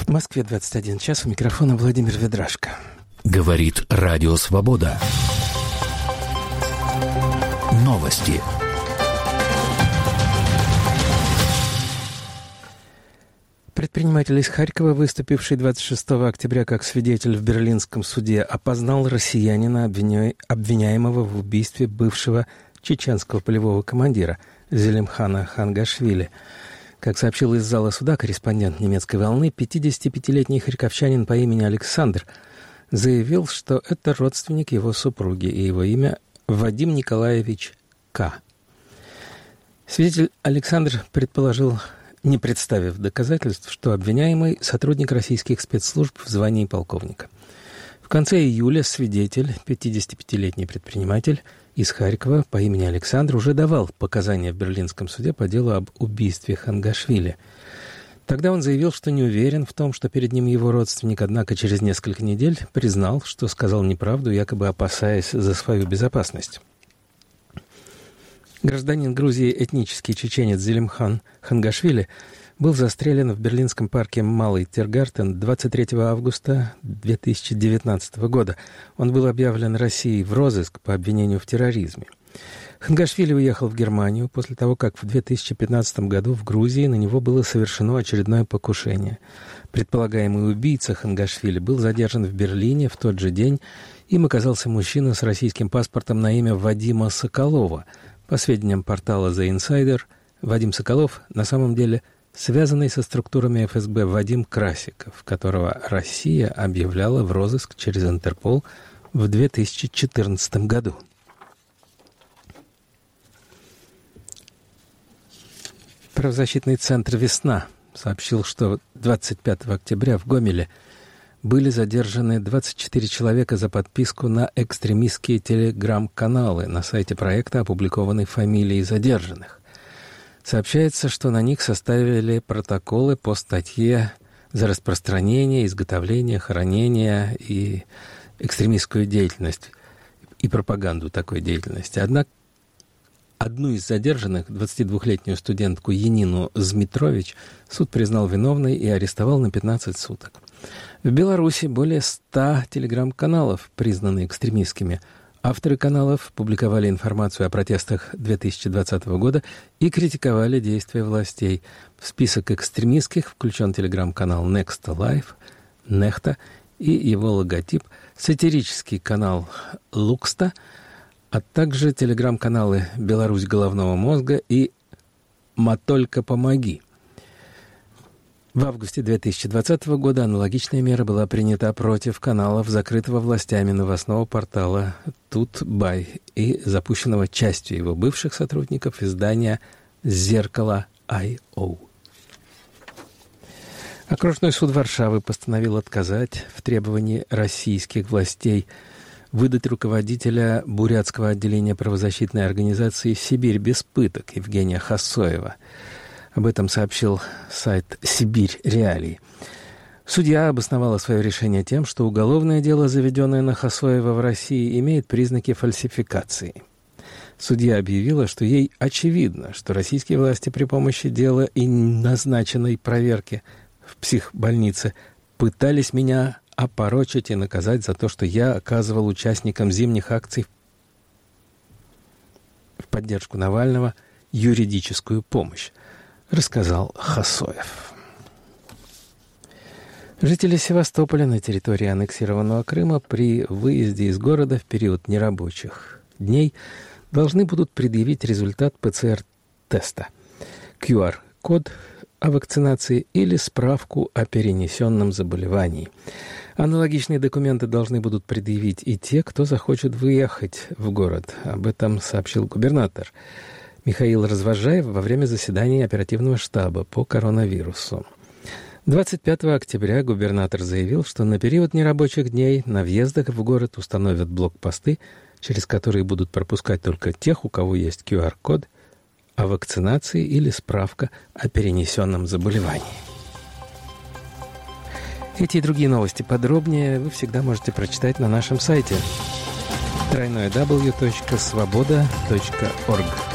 В Москве 21 час. У микрофона Владимир Ведрашко. Говорит Радио Свобода. Новости. Предприниматель из Харькова, выступивший 26 октября как свидетель в Берлинском суде, опознал россиянина, обвиняемого в убийстве бывшего чеченского полевого командира Зелимхана Хангашвили. Как сообщил из зала суда корреспондент немецкой волны, 55-летний харьковчанин по имени Александр заявил, что это родственник его супруги, и его имя Вадим Николаевич К. Свидетель Александр предположил, не представив доказательств, что обвиняемый – сотрудник российских спецслужб в звании полковника. В конце июля свидетель, 55-летний предприниматель из Харькова по имени Александр, уже давал показания в Берлинском суде по делу об убийстве Хангашвили. Тогда он заявил, что не уверен в том, что перед ним его родственник, однако через несколько недель признал, что сказал неправду, якобы опасаясь за свою безопасность. Гражданин Грузии, этнический чеченец Зелимхан Хангашвили, был застрелен в берлинском парке Малый Тиргартен 23 августа 2019 года. Он был объявлен Россией в розыск по обвинению в терроризме. Хангашвили уехал в Германию после того, как в 2015 году в Грузии на него было совершено очередное покушение. Предполагаемый убийца Хангашвили был задержан в Берлине в тот же день. Им оказался мужчина с российским паспортом на имя Вадима Соколова. По сведениям портала The Insider, Вадим Соколов на самом деле связанный со структурами ФСБ Вадим Красиков, которого Россия объявляла в розыск через Интерпол в 2014 году. Правозащитный центр «Весна» сообщил, что 25 октября в Гомеле были задержаны 24 человека за подписку на экстремистские телеграм-каналы. На сайте проекта опубликованы фамилии задержанных. Сообщается, что на них составили протоколы по статье за распространение, изготовление, хранение и экстремистскую деятельность и пропаганду такой деятельности. Однако одну из задержанных, 22-летнюю студентку Янину Змитрович, суд признал виновной и арестовал на 15 суток. В Беларуси более 100 телеграм-каналов признаны экстремистскими. Авторы каналов публиковали информацию о протестах 2020 года и критиковали действия властей. В список экстремистских включен телеграм-канал Next Life, Nechta и его логотип, сатирический канал Лукста, а также телеграм-каналы «Беларусь головного мозга» и «Матолько помоги». В августе 2020 года аналогичная мера была принята против каналов закрытого властями новостного портала Тутбай и запущенного частью его бывших сотрудников издания «Зеркало.io». Окружной суд Варшавы постановил отказать в требовании российских властей выдать руководителя бурятского отделения правозащитной организации «Сибирь без пыток» Евгения Хасоева. Об этом сообщил сайт «Сибирь Реалии». Судья обосновала свое решение тем, что уголовное дело, заведенное на Хасоева в России, имеет признаки фальсификации. Судья объявила, что ей очевидно, что российские власти при помощи дела и назначенной проверки в психбольнице пытались меня опорочить и наказать за то, что я оказывал участникам зимних акций в поддержку Навального юридическую помощь, рассказал Хасоев. Жители Севастополя на территории аннексированного Крыма при выезде из города в период нерабочих дней должны будут предъявить результат ПЦР-теста, QR-код о вакцинации или справку о перенесенном заболевании. Аналогичные документы должны будут предъявить и те, кто захочет выехать в город. Об этом сообщил губернатор Михаил Развожаев во время заседания оперативного штаба по коронавирусу. 25 октября губернатор заявил, что на период нерабочих дней на въездах в город установят блокпосты, через которые будут пропускать только тех, у кого есть QR-код о вакцинации или справка о перенесенном заболевании. Эти и другие новости подробнее вы всегда можете прочитать на нашем сайте www.svoboda.org.